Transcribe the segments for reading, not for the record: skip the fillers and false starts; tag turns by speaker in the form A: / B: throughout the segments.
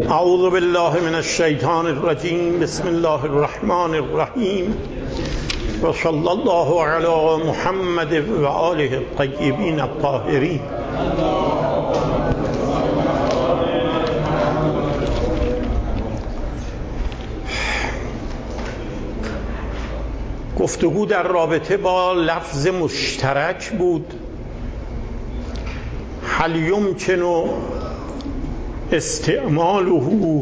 A: اعوذ بالله من الشیطان الرجیم. بسم الله الرحمن الرحیم و صلی الله علی محمد و آله الطیبین الطاهرین. گفتگو در رابطه با لفظ مشترک بود. هل یمکن استعماله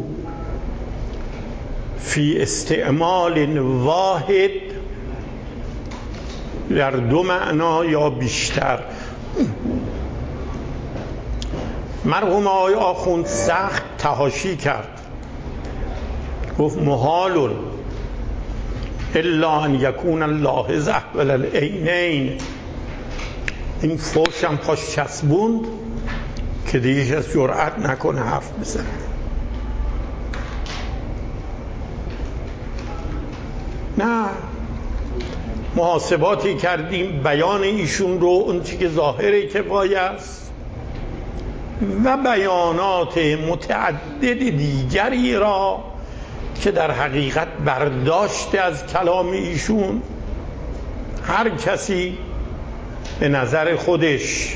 A: فی استعمال واحد، در دو معنا یا بیشتر. مرحوم آقای آخوند سخت تحاشی کرد، گفت محال الا ان یکون اللاحظ احول العینین. این فوشم پاش چسبوند که دیگه از جرأت نکنه حرف بزنه. نه، محاسباتی کردیم، بیان ایشون رو اون چی که ظاهر کفایه است و بیانات متعدد دیگری را که در حقیقت برداشته از کلام ایشون هر کسی به نظر خودش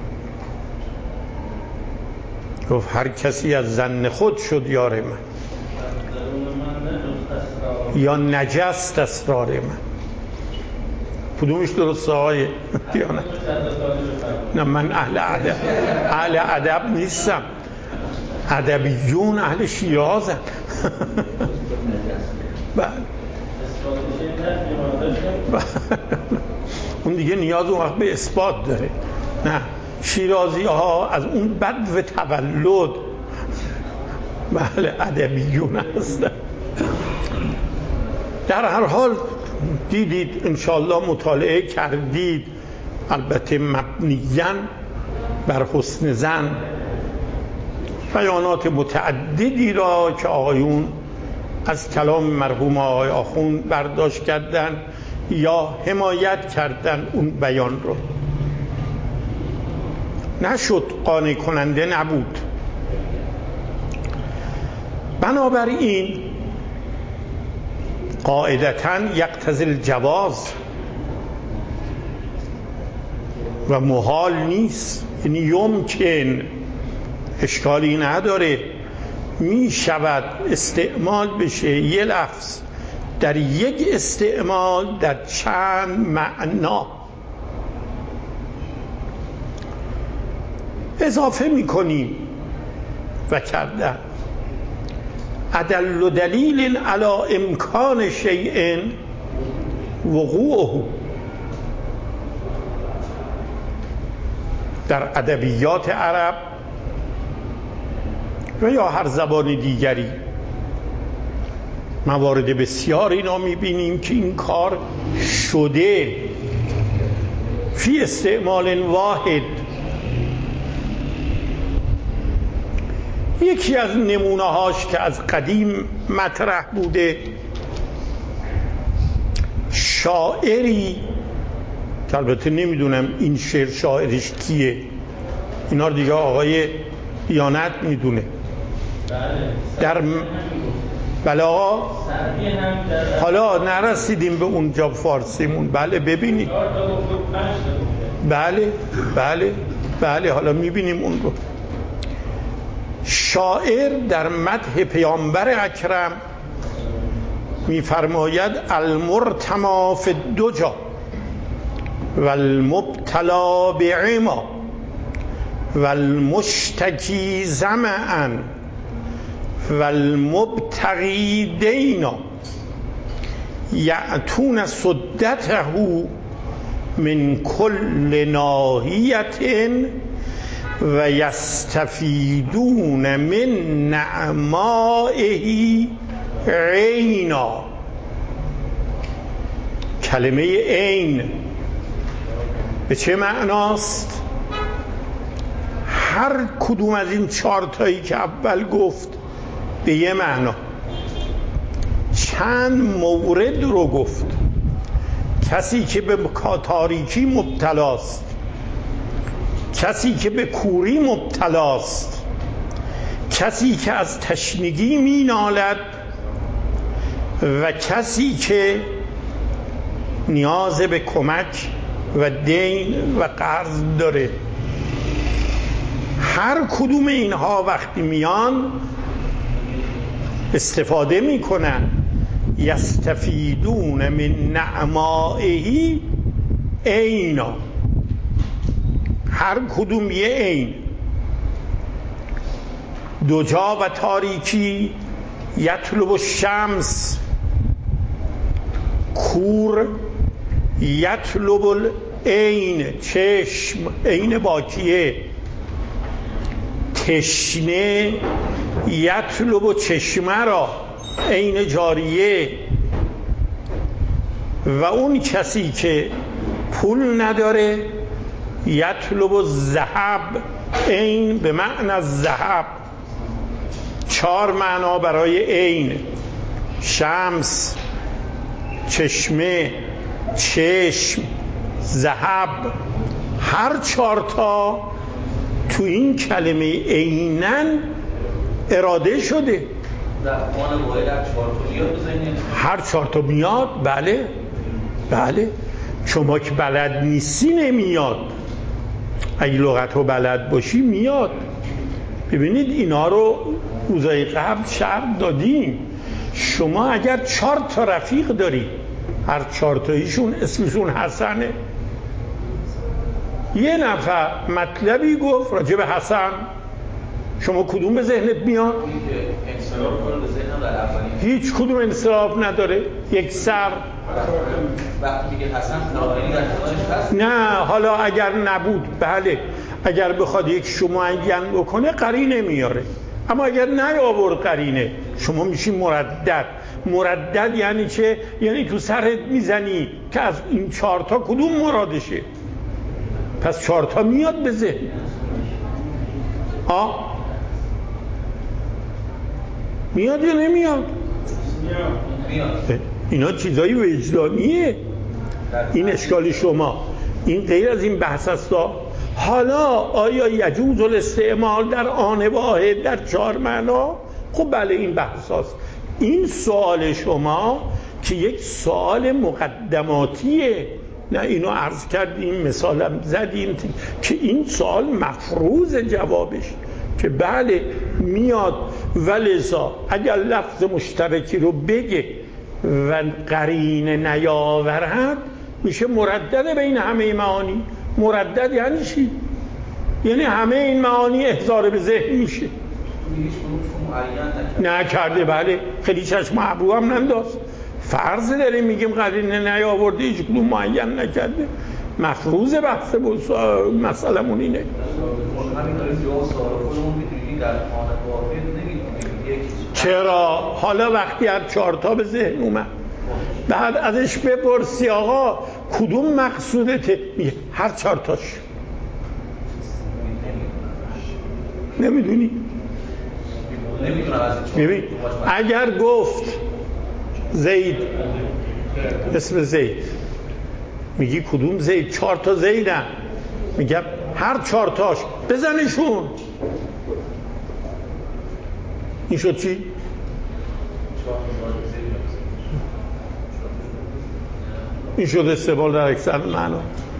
A: گفت، هر کسی از ظن خود شد یار من، یا نجست اسرار من. کدومش درسته آقای دیانت؟ نه، من اهل ادب نیستم. ادبیون اهل شیرازن. اون دیگه نیاز اون وقت به اثبات داره. نه، شیرازی ها از اون بدو تولد بله ادبیون هستن. در هر حال دیدید انشاءالله، مطالعه کردید، البته مبنیاً بر حسن ظن، بیانات متعددی را که آقایون از کلام مرحوم آقای آخوند برداشت کردن یا حمایت کردن اون بیان رو. نشد، قانع کننده نبود. بنابراین قاعدتاً یقتضی الجواز و محال نیست، یعنی یمکن، اشکالی نداره، می شود استعمال بشه یه لفظ در یک استعمال در چند معنا. اضافه می کنیم و کردن ادل دلیل علی امکان شیء وقوعه. در ادبیات عرب و یا هر زبان دیگری موارد بسیار اینا میبینیم که این کار شده فی استعمال واحد. یکی از نمونه هاش که از قدیم مطرح بوده، شاعری که البته نمیدونم این شعر شاعرش کیه، اینا رو دیگه آقای دیانت میدونه. در بله آقا، حالا نرسیدیم به اونجا فارسیمون. بله ببینید، بله حالا میبینیم اون رو. شاعر در مدح پیامبر اکرم میفرماید المرتما فی الدجا و المبتلا بعما و المشتکی ظمأ و المبتغی دینا یأتون سدته من کل ناحیة و یستفیدون من نعمائه عینا. کلمه عین به چه معناست؟ هر کدوم از این چهار تایی که اول گفت به یه معنا. چند مورد رو گفت. کسی که به تاریکی مبتلاست، کسی که به کوری مبتلاست، کسی که از تشنگی می نالد و کسی که نیاز به کمک و دین و قرض داره. هر کدوم اینها وقتی میان استفاده میکنن. یستفیدون من نعمائه عینا، هر کدوم یه عین. دجا و تاریکی یطلب الشمس، کور یطلب العین، چشم، عین باکیه. تشنه یطلب چشمه را، عین جاریه. و اون کسی که پول نداره یطلب الذهب، عین به معنی الذهب. 4 معنا برای عین: شمس، چشمه، چشم، ذهب. هر 4 تا تو این کلمه عینن اراده شده. هر 4 تا میاد. بله بله. شما که بلد نیستی نمیاد، اگه لغت رو بلد باشی میاد. ببینید اینا رو روزای قبل شرط دادیم. شما اگر 4 تا رفیق داری، هر 4 تاییشون اسمشون حسنه، یه نفر مطلبی گفت راجع به حسن، شما کدوم به ذهنت میاد؟ هیچ کدوم انصراف نداره، یک سر.
B: وقتی میگه حسن فلانی در خودش هست؟
A: نه، حالا اگر نبود، بله، اگر بخواد یک شمعین بکنه قرینه میاره، اما اگر نیاورد قرینه شما میشی مردد. مردد یعنی چه؟ یعنی تو سرت میزنی که از این 4 تا کدوم مرادشه. پس 4 تا میاد به ذهن. میاد یا نمیاد؟ میاد. اینا چیزایی وجدانیه. این اشکال شما. این غیر از این بحث است. حالا آیا یجوز الاستعمال در آن واحد در 4 معنا؟ خب بله، این بحث است. این سوال شما که یک سوال مقدماتیه، نه اینو عرض کردیم، مثالم زدیم که این سوال مفروض جوابش که بله میاد. ولذا اگر لفظ مشترکی رو بگه و قرینه نیاورد میشه مردد بین همه معانی. مردد یعنی چی؟ یعنی همه این معانی احضار به ذهن میشه. نکرده. بله، خیلی چشم ابرو هم ننداز. فرض داریم میگیم قرینه نیاورده، هیچ کدوم معین نکرده. مفروض بحث مسئلمون اینه. چرا؟ حالا وقتی هر 4 تا به ذهن اومد، بعد ازش بپرسی آقا کدوم مقصودته؟ میگه هر 4 تاش. نمیدونی؟ ببین، اگر گفت زید، اسم زید، میگی کدوم زید؟ 4 تا زیدن. میگم هر 4 تاش بزنشون. این شد چی؟ این شد استعمال در اکثر معنا.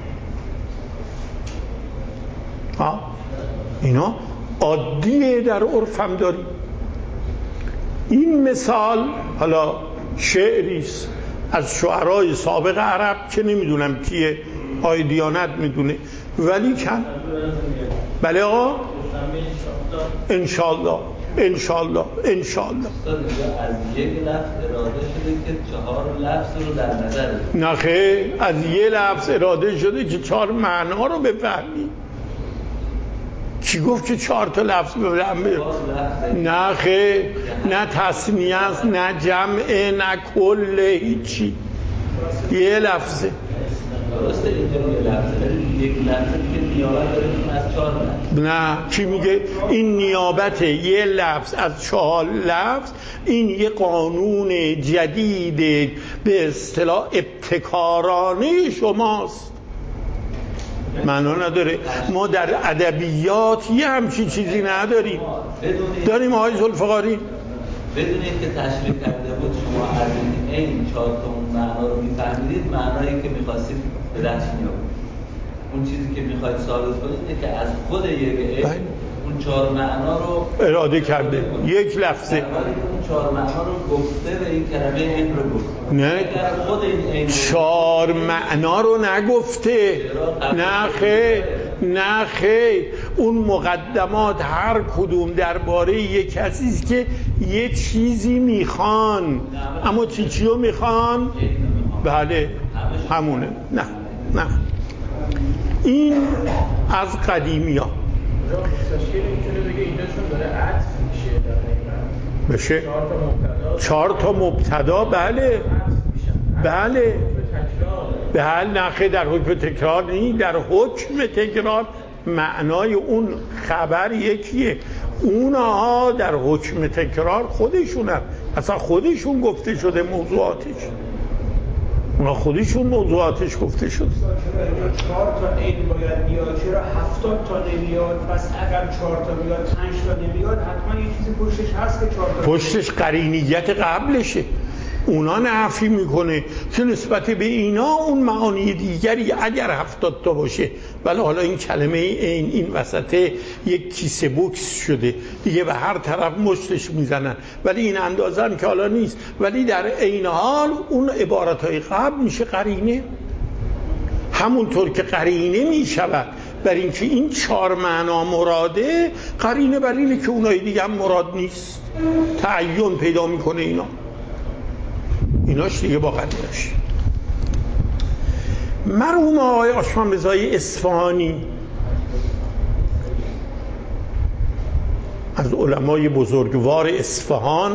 A: اینا عادیه، در عرف هم داریم. این مثال حالا شعریست از شعرهای سابق عرب که نمیدونم کیه، آی دیانت میدونه، ولی کن. بله آقا، انشالله انشالله انشالله.
B: از یک لفظ اراده شده که 4 لفظ رو در نظر بگیرید.
A: نه خیر، از یه لفظ اراده شده که 4 معنا رو بفهمی. کی گفت که 4 تا لفظ بفهمی؟ نه خیر، نه تثنیه است، نه جمعه، نه کل، هیچی. یه لفظه.
B: درسته یک لفظه که نیابت داره از 4 لفظ.
A: نه، کی میگه این نیابت یه لفظ از 4 لفظ؟ این یه قانون جدید به اصطلاح ابتکارانه شماست. معنا نداره. ما در ادبیات یه همچین چیزی نداریم. داریم آقای ذوالفقاری؟
B: بدون اینکه تشریح کرده بود شما از این 4 تا اون معنا رو میفهمیدید، معنایی که می‌خواستید به دست می‌آورید. اون چیزی که می‌خواید ثابت کنید اینه که از خود یک اون 4 معنا رو
A: اراده کرده. یک لفظه
B: اون 4 معنا رو گفته و این کلمه این رو گفته.
A: نه،
B: خود این
A: 4 معنا رو نگفته. نه خیر، اون مقدمات هر کدوم درباره یک کسی است که یه چیزی میخوان. اما چی رو میخوان؟ بله همونه. نه این از قدیمی ها
C: مستشکل میتونه بگه اینجا چون داره عطف میشه در
A: بشه
C: 4 تا
A: مبتدا. بله نخه در حکم تکرار نیست. در حکم تکرار معنای اون خبر یکیه. اونها در حکم تکرار خودشونن، اصلا خودشون گفته شده موضوعاتش. اونا خودشون موضوعاتش گفته شده.
C: 4 تا این باید بیاد، چرا 70 تا نمیاد؟ پس اگر 4 تا بیاد 5 تا نمیاد، حتما یه چیزی پشتش هست که 4 تا
A: پشتش قرینیت قبلشه. اونا نفی میکنه که نسبت به اینا اون معانی دیگری اگر 70 تا باشه. ولی حالا این کلمه این وسطه یک کیسه بوکس شده دیگه، به هر طرف مشتش میزنن، ولی این اندازن که حالا نیست. ولی در این حال اون عبارتهای قبل میشه قرینه. همونطور که قرینه میشود بر این که این 4 معنا مراده، قرینه بر اینه که اونای دیگه هم مراد نیست. تعین پیدا میکنه ایناش دیگه با قدرش. مرحوم آقای آشمانرضای اصفهانی از علمای بزرگوار اصفهان،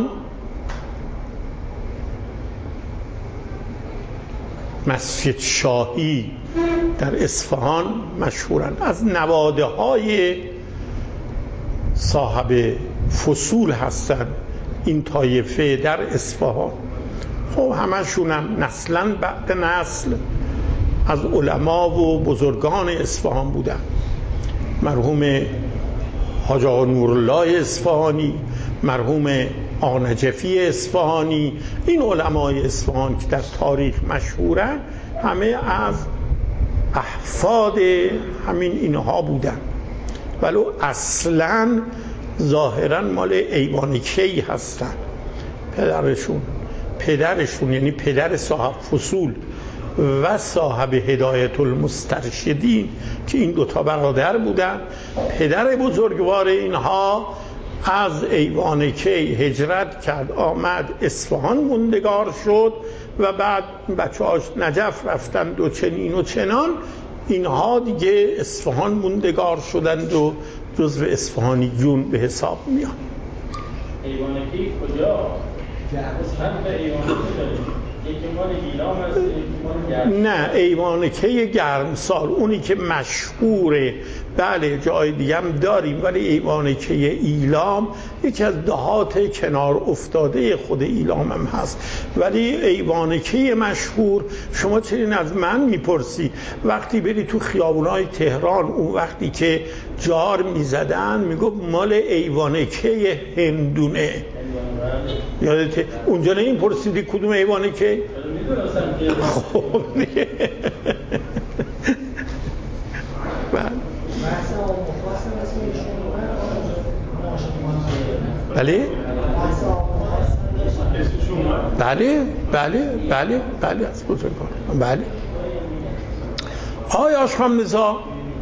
A: مسجد شاهی در اصفهان مشهورند. از نواده های صاحب فصول هستند این طایفه در اصفهان. خب همشون هم نسلا بعد نسل از علما و بزرگان اصفهان بودن. مرحوم حاج آقا نورالله اصفهانی، مرحوم آقا نجفی اصفهانی، این علمای اصفهان که در تاریخ مشهورن همه از احفاد همین اینها بودن. ولو اصلا ظاهرا مال ایوان کی هستن. پدرشون یعنی پدر صاحب فصول و صاحب هدایت المسترشدین که این 2 تا برادر بودن، پدر بزرگوار اینها از ایوان کی هجرت کرد، آمد اصفهان موندگار شد و بعد بچه‌هاش نجف رفتند و چنین و چنان. اینها دیگه اصفهان موندگار شدند و جزو اصفهانیون به حساب میان.
D: ایوان کی کجا؟ هم به ایوان کی داریم، یکی مال ایلام هست، یکی مال گرمسال.
A: نه، ایوان کی گرمسال اونی که مشهوره. بله جای دیگه هم داریم، ولی ایوان کی ایلام یکی از دهات کنار افتاده خود ایلام هم هست. ولی ایوان کی مشهور، شما چنین از من میپرسی وقتی بری تو خیابونای تهران اون وقتی که جار میزدن میگفت مال ایوان کی هندونه. یادته اونجا این پرسیدی کدوم ایوانه که؟ خب دیگه بله از بزرگان. بله آقای آشخامنژاد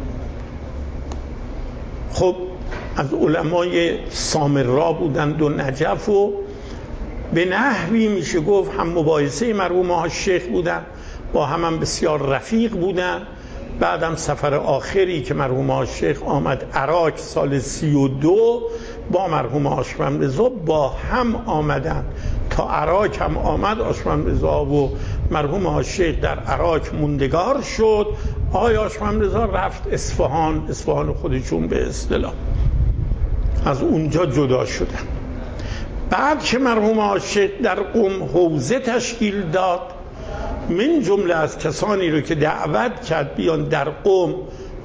A: خب از علمای سامرا بودند و نجف و به نحوی میشه گفت هم مباحثه مرحوم ها شیخ بودن، با هم بسیار رفیق بودن. بعدم سفر آخری که مرحوم ها شیخ آمد عراق سال 32 با مرحوم آشممرضا با هم آمدن. تا عراق هم آمد آشممرضا و مرحوم ها شیخ در عراق موندگار شد. آقای آشممرضا رفت اصفهان خودشون به اصطلاح از اونجا جدا شدن. بعد که مرحوم عاشق در قم حوزه تشکیل داد، من جمله از کسانی رو که دعوت کرد بیان در قم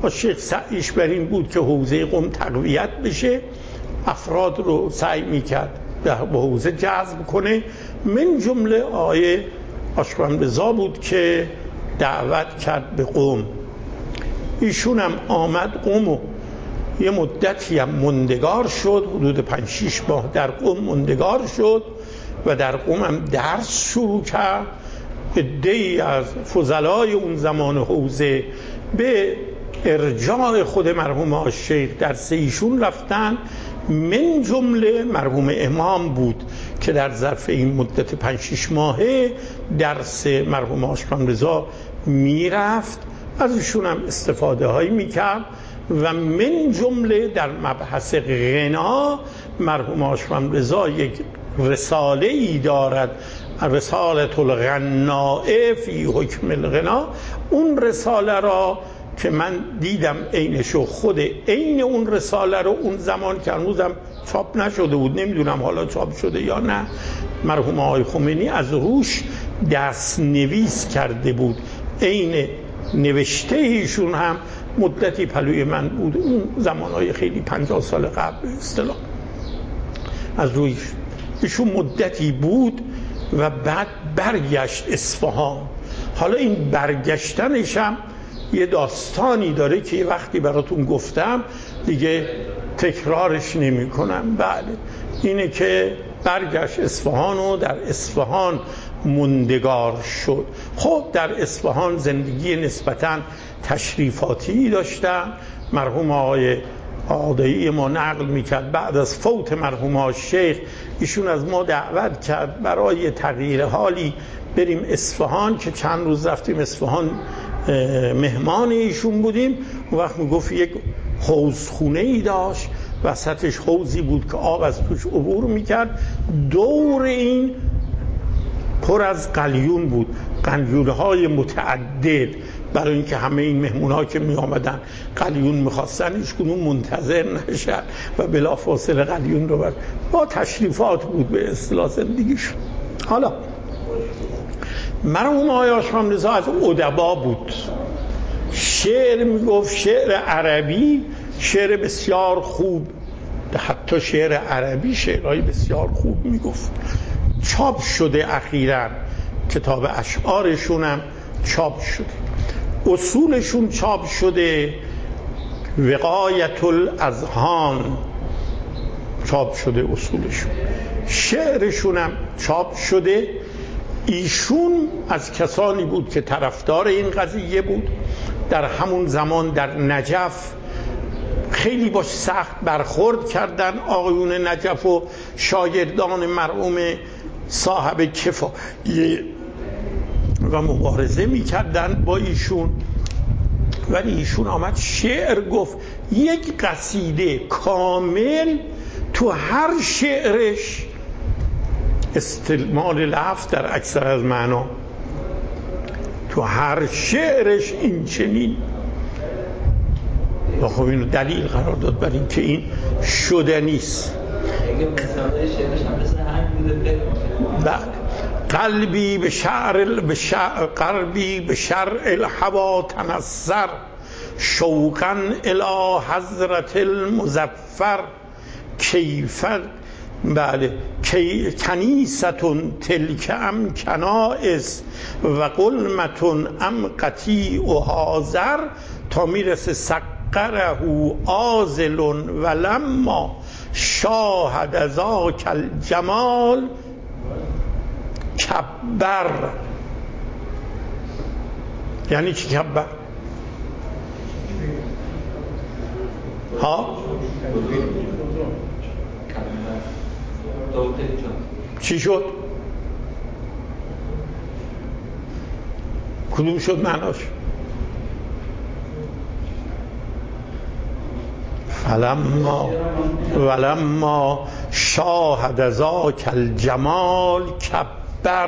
A: با شیخ سعیش بر این بود که حوزه قم تقویت بشه، افراد رو سعی میکرد به حوزه جذب کنه. من جمله آقای آشکانبزا بود که دعوت کرد به قم. ایشون هم آمد قم و یه مدتی هم مندگار شد، حدود 5-6 ماه در قم مندگار شد و در قم هم درس شروع کرد. عده‌ای از فضلای اون زمان حوزه به ارجاع خود مرحوم الشیخ درس ایشون رفتن، من جمله مرحوم امام بود که در ظرف این مدت 5-6 ماهه درس مرحوم آشکانبزا میرفت، از ایشون هم استفاده هایی میکرد و من جمله در مبحث غنا مرحوم آشکانبزا یک رساله ای دارد، رسالة الغناء فی حکم الغنا. اون رساله را که من دیدم عینشو، خود عین اون رساله رو اون زمان که هنوزم چاپ نشده بود، نمیدونم حالا چاپ شده یا نه، مرحوم آقای خمینی از روش دست نویس کرده بود. عین نوشته ایشون هم مدتی پلوی من بود، اون زمانهای خیلی 50 سال قبل اصطلاح از رویش ایشون مدتی بود و بعد برگشت اصفهان. حالا این برگشتنش هم یه داستانی داره که وقتی براتون گفتم دیگه تکرارش نمی کنم. بله، اینه که برگشت اصفهان و در اصفهان مندگار شد. خب در اصفهان زندگی نسبتاً تشریفاتی داشتن. مرحوم آقای عادایی ما نقل میکرد بعد از فوت مرحوم الشیخ ایشون از ما دعوت کرد برای تغییر حالی بریم اصفهان، که چند روز رفتیم اصفهان مهمان ایشون بودیم. اون وقت میگفت یک حوضخونه ای داشت، وسطش حوضی بود که آب از توش عبور میکرد، دور این پر از قلیون بود، قلیون‌های متعدد، برای اینکه همه این مهمون‌ها که می آمدن قلیون می‌خواستن هیچ کدوم منتظر نشن و بلافاصله قلیون رو بر با تشریفات بود به اصطلاح زندگیشون. حالا مرحوم آقای آشکانبزا از ادبا بود، شعر میگفت، شعر عربی، شعر بسیار خوب، حتی شعر عربی شعرهای بسیار خوب میگفت. چاپ شده اخیراً کتاب اشعارشون هم چاپ شده، اصولشون چاپ شده، وقایت الاذهان چاپ شده اصولشون، شعرشون هم چاپ شده. ایشون از کسانی بود که طرفدار این قضیه بود. در همون زمان در نجف خیلی باش سخت برخورد کردن آقایون نجف و شاگردان مرحوم صاحب کفایه و مبارزه می‌کردن با ایشون، ولی ایشون آمد شعر گفت، یک قصیده کامل، تو هر شعرش استعمال لفظ در اکثر از معنا، تو هر شعرش این چنین. و خب اینو دلیل قرار داد بر این که این شده نیست. قلبی به شرع الهوا تنصر، شوقا الی حضرت المظفر، کیفر بله کنیستون تلک ام کنائس و قلمتون ام قطیع و حاضر، تا میرسه سقره آزل و لما شاهد ذاک الجمال کبر. یعنی چی کبر؟ ها؟ چی شد؟ کدوم شد معناش؟ ولما شاهد ذاک الجمال کبر.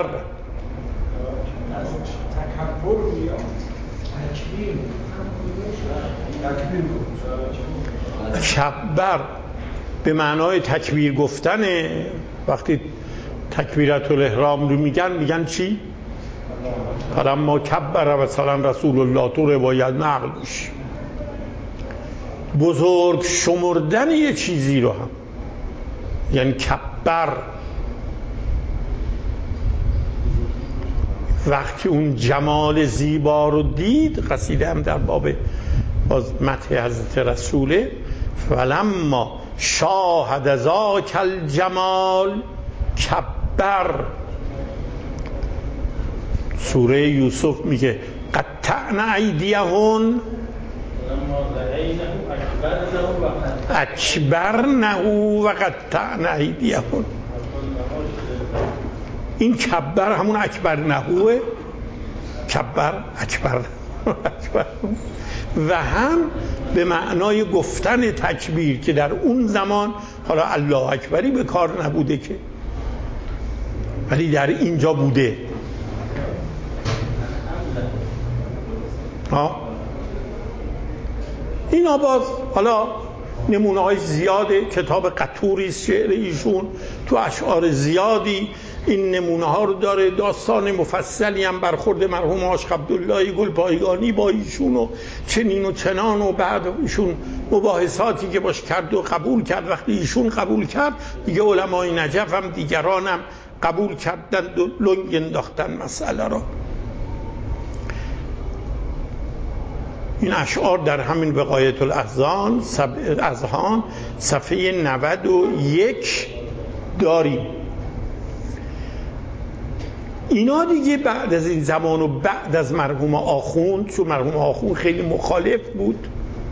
A: کبر به معنای تکبیر گفتنه. وقتی تکبیرت الاحرام رو میگن چی؟ فلما کبر مثلا رسول الله، تو روایت نقل میشه بزرگ شمردن یه چیزی رو هم، یعنی کبر، وقتی اون جمال زیبا رو دید، قصیده هم در باب باز مدح حضرت رسوله، فلما شاهد ذاک الجمال کبر. سوره یوسف میگه قطعنا ایدیهن اکبرنه و قطعنا ایدیهن. این کبر همون اکبر نهوه، کبر اکبر و هم به معنای گفتن تکبیر که در اون زمان حالا الله اکبری به کار نبوده که، ولی در اینجا بوده. اینا باز حالا نمونه های زیاده، کتاب قطوری است شعر ایشون، تو اشعار زیادی این نمونه ها رو داره. داستان مفصلی هم برخورد مرحوم عاشق عبدالله گلپایگانی با ایشون و چنین و چنان، و بعد ایشون مباحثاتی که باش کرد و قبول کرد. وقتی ایشون قبول کرد دیگه علمای نجف هم دیگران هم قبول کردند و لنگ انداختن مسئله را. این اشعار در همین وقایت الاذهان صفحه 91 داریم. اینا دیگه بعد از این زمان و بعد از مرحوم آخوند، چون مرحوم آخوند خیلی مخالف بود،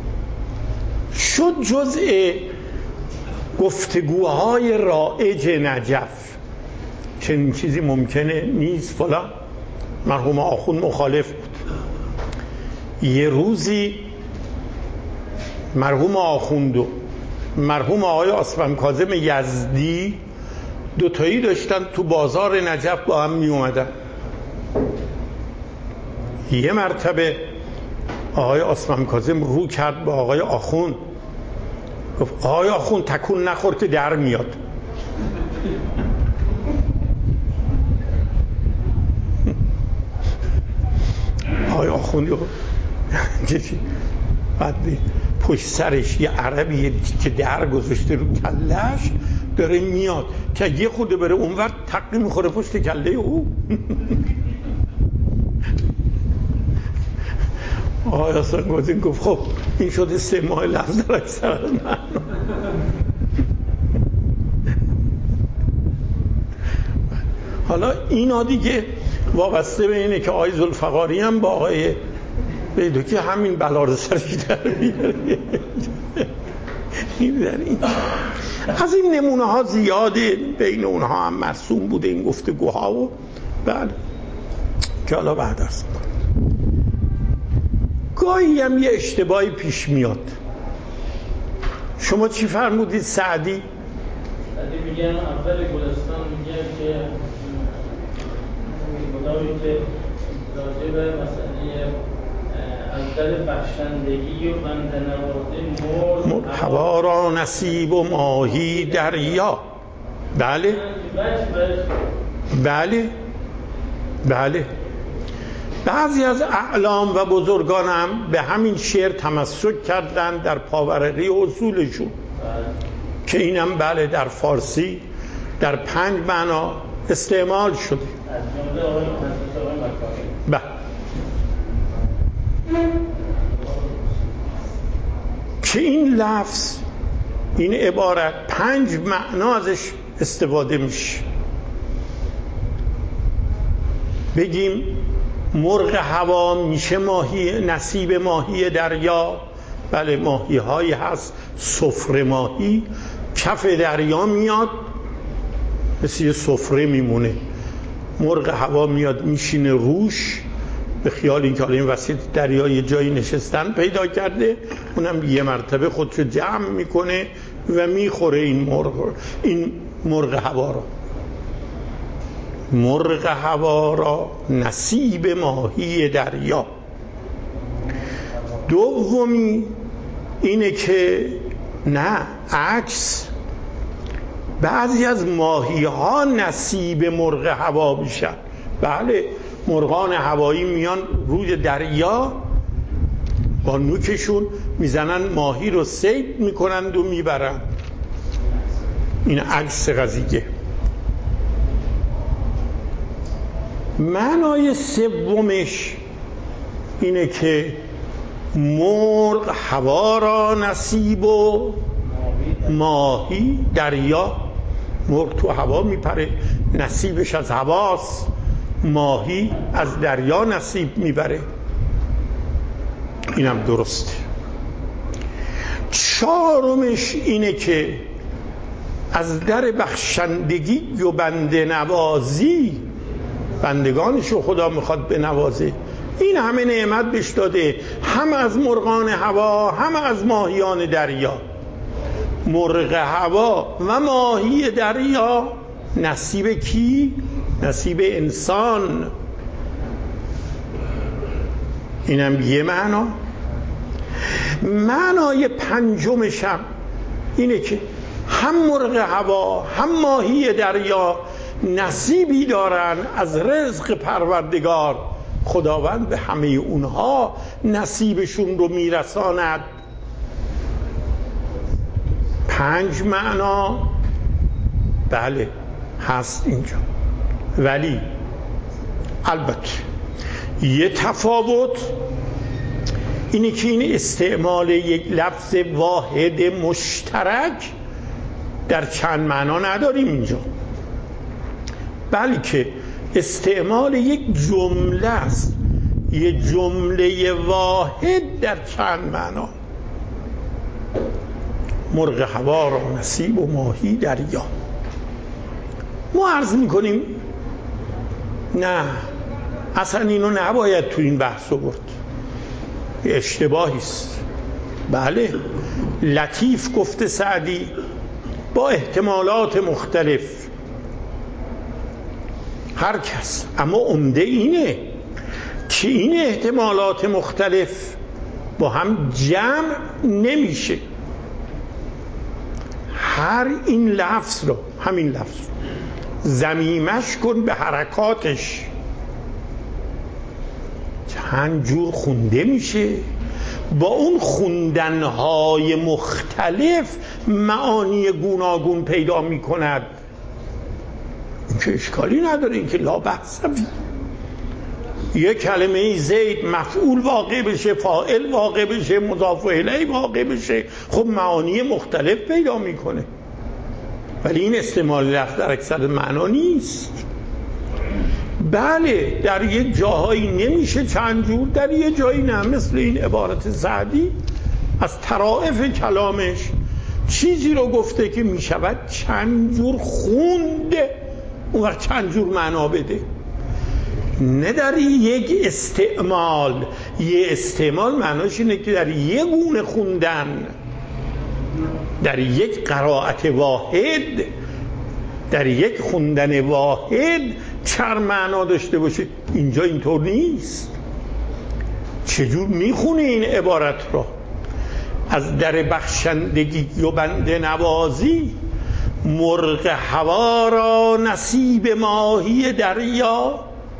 A: شد جزء گفتگوهای رایج نجف. چنین چیزی ممکنه نیست فلان. مرحوم آخوند مخالف بود. یه روزی مرحوم آخوند و مرحوم آقای آسفم کاظم یزدی دوتایی داشتن تو بازار نجف با هم می اومدن. یه مرتبه آقای آسفم کاظم رو کرد با آقای آخوند، گفت آقای آخوند تکون نخور که در میاد. آقای آخوند بعد پشت سرش یه عربی که در گذاشته رو کلش داره میاد که یه خورده بره اونور تقی میخوره پشت کله او. آقای حسن گوزین گفت خب این شده 3 ماه لحظه را اکثر از من. حالا اینا دیگه وابسته به اینه که آقای ذوالفقاری هم با آقای بیدو که همین بلا رو سرش در میاره. از این نمونه ها زیاده، بین اونها هم مرسوم بوده این گفتگوها و بله که حالا بعد است. گاهی هم یه اشتباهی پیش میاد. شما چی فرمودید سعدی؟
D: میگم اول گلستان میگه که خدایی که راجع به مسئله از در بخشندگی و بنده‌نوازی
A: هوا را نصیب و ماهی دریا. بله بله بله. بعضی از اعلام و بزرگان هم به همین شعر تمسک کردن در پاورقی اصولشون که اینم بله در فارسی در 5 معنا استعمال شده. بله که این لفظ، این عبارت 5 معنا ازش استفاده میشه. بگیم مرغ هوا میشه ماهی، نصیب ماهی دریا. بله ماهی هایی هست، سفره ماهی کف دریا میاد مثل یه سفره میمونه، مرغ هوا میاد میشینه روش به خیال اینکه حالا این وسط دریا یه جایی نشستن پیدا کرده، اونم یه مرتبه خودشو جمع میکنه و میخوره این مرغ هوا رو. مرغ هوا را نصیب ماهی دریا. دومی اینه که نه عکس، بعضی از ماهی ها نصیب مرغ هوا میشن. بله مرغان هوایی میان روی دریا با نوکشون میزنن ماهی رو صید میکنند و میبرن. این عکس قضیه. معنای سومش اینه که مرغ هوا را نصیب و ماهی دریا. مرغ تو هوا میپره، نصیبش از هواست، ماهی از دریا نصیب میبره. اینم درسته. چهارمش اینه که از در بخشندگی و بنده نوازی بندگانشو خدا میخواد بنوازه. این همه نعمت بهش داده، هم از مرغان هوا هم از ماهیان دریا. مرغ هوا و ماهی دریا نصیب کی؟ نصیب انسان. اینم یه معنا. معنای پنجمش هم اینه که هم مرغ هوا هم ماهی دریا نصیبی دارن از رزق پروردگار. خداوند به همه اونها نصیبشون رو میرساند. 5 معنا بله هست اینجا، ولی البته یه تفاوت اینه که این استعمال یک لفظ واحد مشترک در چند معنا نداریم اینجا، بلکه استعمال یک جمله است، یک جمله واحد در چند معنا. مرغ هوا را نصیب و ماهی دریا. ما عرض میکنیم نه، اصلا اینو نباید تو این بحث برد، اشتباهی است. بله لطیف گفته سعدی با احتمالات مختلف هر کس، اما عمده اینه که این احتمالات مختلف با هم جمع نمیشه. هر این لفظ رو، همین لفظ ضمیمش کن به حرکاتش، چند جور خونده میشه، با اون خوندنهای مختلف معانی گوناگون پیدا میکند. این که اشکالی نداره، این که لا بحث. یک کلمه زید مفعول واقع بشه، فاعل واقع بشه، مضاف الیه واقع بشه، خب معانی مختلف پیدا میکنه. ولی این استعمال لفظ در اکثر معنا نیست. بله در یک جاهایی نمیشه چند جور، در یک جایی نه، مثل این عبارت سعدی از طرائف کلامش چیزی رو گفته که میشود چند جور خونده، اون وقت چند جور معنا بده. نه در یک استعمال. یه استعمال معناش اینه که در یک گونه خوندن، در یک قرائت واحد، در یک خوندن واحد چند معنا داشته باشه. اینجا اینطور نیست. چجور میخونه این عبارت را؟ از در بخشندگی و بنده نوازی مرغ هوا را نصیب ماهی دریا،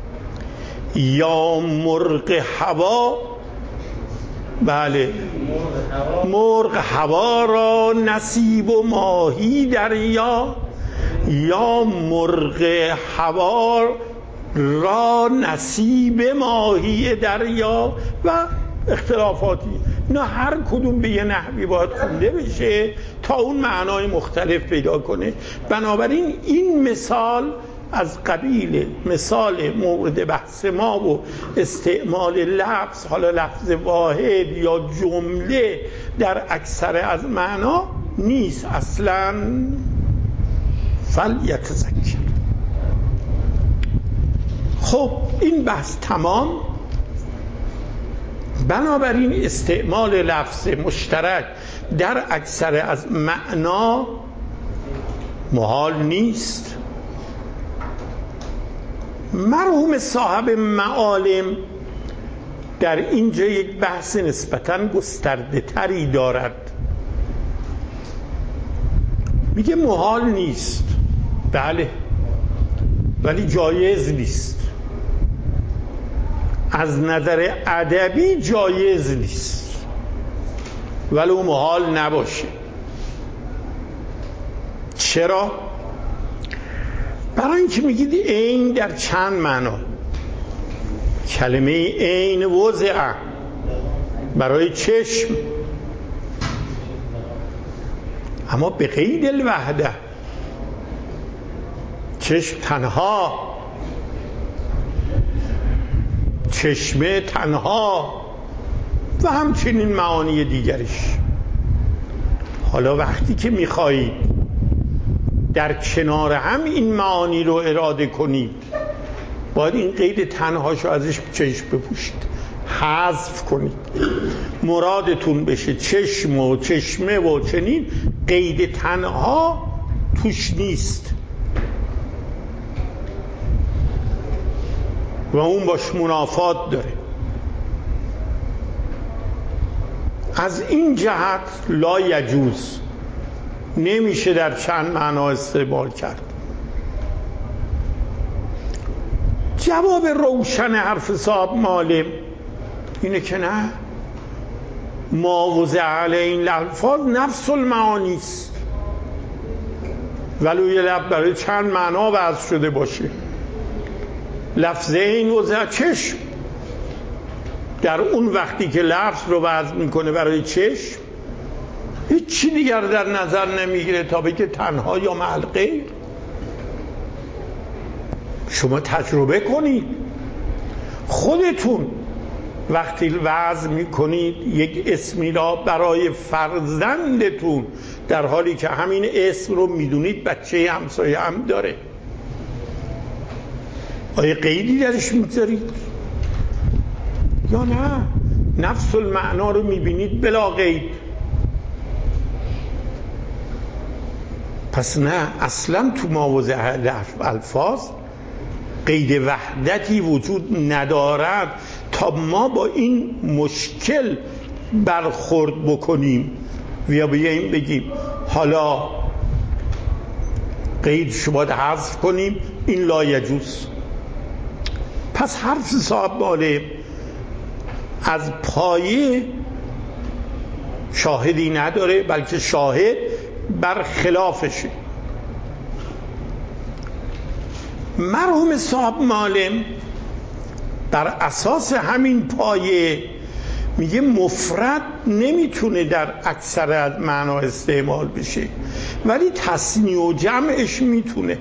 A: یا مرغ هوا، بله مرغ هوا را نصیب و ماهی دریا، یا مرغ هوا را نصیب ماهی دریا و اختلافاتی. نه هر کدوم به یه نحوی باید خونده بشه تا اون معنای مختلف پیدا کنه. بنابراین این مثال از قبیل مثال مورد بحث ما و استعمال لفظ، حالا لفظ واحد یا جمله در اکثر از معنا نیست اصلاً. فلیتذکر. خب این بحث تمام. بنابراین استعمال لفظ مشترک در اکثر از معنا محال نیست. مرحوم صاحب معالم در اینجا یک بحث نسبتاً گسترده تری دارد. میگه محال نیست، بله، ولی جایز نیست. از نظر ادبی جایز نیست. ولو محال نباشه. چرا؟ برای اینکه میگید عین در چند معنا. کلمه عین وضع برای چشم، اما به قید الوحده، چشم تنها، چشمه تنها و همچنین معانی دیگرش. حالا وقتی که میخواهید در کنار هم این معانی رو اراده کنید، باید این قید تنهاشو ازش چشم بپوشید، حذف کنید، مرادتون بشه چشم و چشمه و چنین، قید تنها توش نیست و اون باش منافات داره. از این جهت لا یجوز، نمیشه در چند معنا استعمال کرد. جواب روشن حرف صاحب معلم اینه که نه، ما وضع علیه این الفاظ نفس المعانی است، ولو یه لفظ برای چند معنا وضع شده باشه. لفظ این وضع چشم، در اون وقتی که لفظ رو وضع میکنه برای چشم، هیچ چی دیگر در نظر نمیگیره تا بگه تنها یا معلقه. شما تجربه کنید خودتون، وقتی وضع میکنید یک اسمی را برای فرزندتون، در حالی که همین اسم رو میدونید بچه همسایه هم داره، آیا قیدی درش میذارید یا نه؟ نفس المعنا رو میبینید بلا قید. پس نه، اصلا تو مواضع الفاظ قید وحدتی وجود ندارد تا ما با این مشکل برخورد بکنیم و بگیم حالا قیدش باید حذف کنیم، این لا یجوز. پس حرف صاحب معلم از پایه شاهدی نداره، بلکه شاهد بر خلافشه. مرحوم صاحب معلم بر اساس همین پایه میگه مفرد نمیتونه در اکثر از معنا استعمال بشه، ولی تثنیه و جمعش میتونه.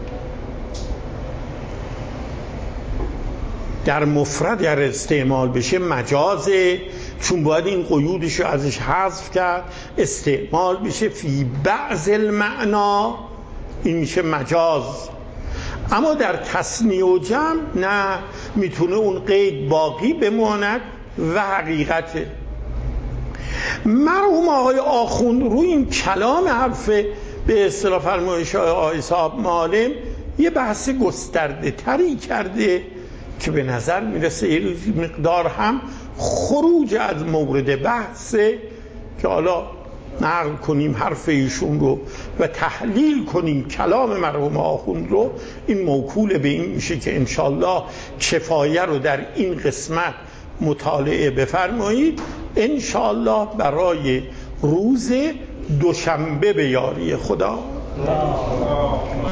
A: در مفرد اگر استعمال بشه مجازه، چون باید این قیودش رو ازش حذف کرد، استعمال بشه فی بعض المعنا، این میشه مجاز. اما در تثنیه و جمع نه، میتونه اون قید باقی بماند و حقیقته. مرحوم آقای آخوند روی این کلام حرف به اصطلاح فرمایش آقای صاحب معلم یه بحث گسترده تری کرده که به نظر میرسه یه مقدار هم خروج از مورد بحثه، که حالا نقل کنیم حرف ایشون رو و تحلیل کنیم کلام مرحوم آخوند رو. این موکول به این میشه که انشالله کفایه رو در این قسمت مطالعه بفرمایید، انشالله برای روز دوشنبه به یاری خدا.